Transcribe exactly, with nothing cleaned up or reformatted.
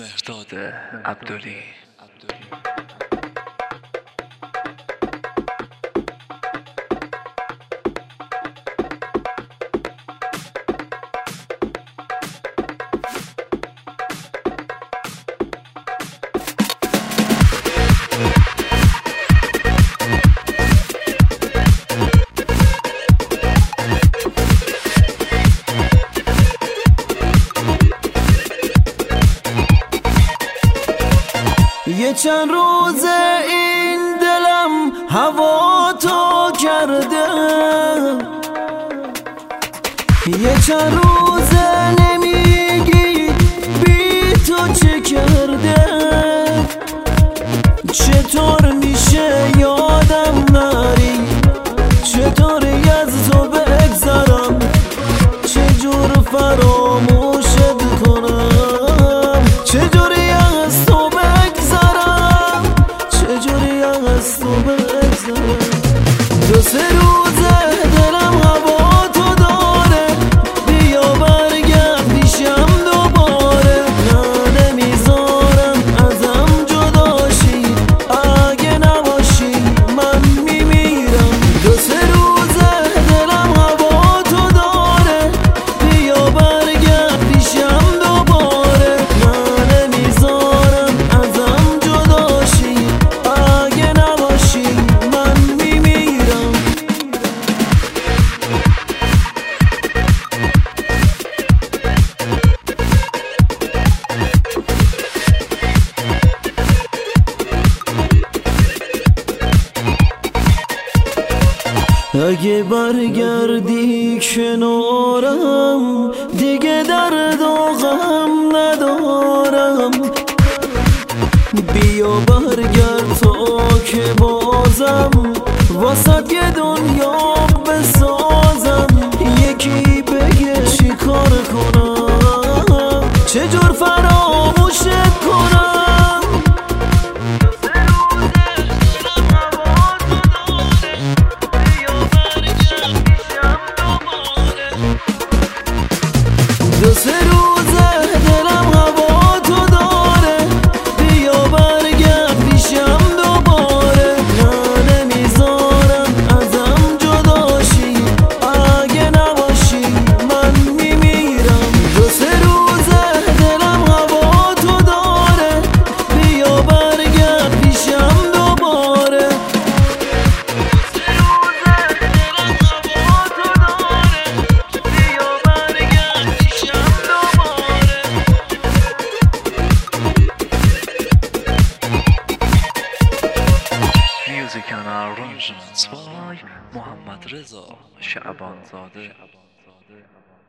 مهرداد عبدلی. یه چند روز این دلم هوا تو کرده، یه چند روز نمیگی بی تو چه کرده. چطور میشه یادم نری، چطوری از تو بگذرم، چجور فراموشت کنم، چجوری از تو بگذرم، چجوری از تو بگذرم. دو سه روزه دلم هوا تو داره، بیا برگرد پیشم دوباره. نه نمیذارم ازم جداشی، اگه نباشی من میمیرم. دو سه روزه دلم هوا تو داره، بیا برگرد پیشم دوباره. نه نمیذارم ازم جداشی، اگه نباشی من میمیرم. اگه برگردی کنارم، دیگه درد و غم ندارم. بیا برگرد تا که بازم واسه یه دنیا بسازم. یکی بگه چی کار کنم، چجور فراموشت کنم. دو سه روزه دلم هوا تو داره، بیا برگرد پیشم دوباره. نه نمیذارم ازم جداشی، اگه نباشی من میمیرم. دو سه روزه دلم هوا تو داره، بیا برگرد پیشم دوباره. Music and arrangements by محمد رضا شعبانزاده.